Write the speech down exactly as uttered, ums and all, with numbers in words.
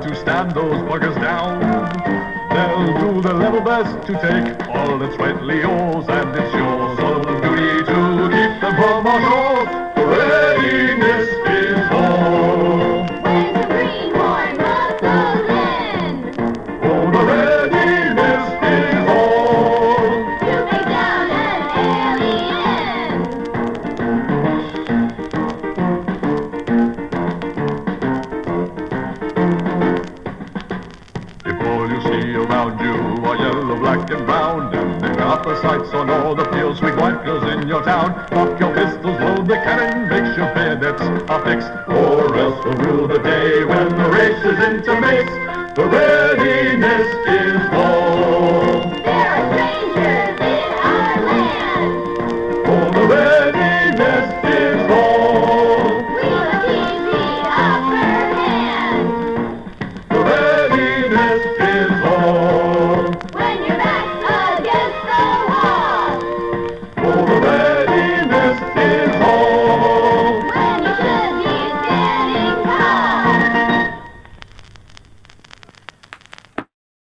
to stand those buggers down. They'll do their level best to take all that's rightly yours, and it's your solemn duty to keep them from our shores. The readiness is all. Where's the greenhorn rustling? Oh, the readiness is all. To take down an alien. If all you see around you are yellow, black, and brown, and they've got the sights on all the fields, sweet white girls in your town, lock your pistols, load the cannon, make sure bayonets are fixed, or else we'll rue the day when the race is intermixed. The race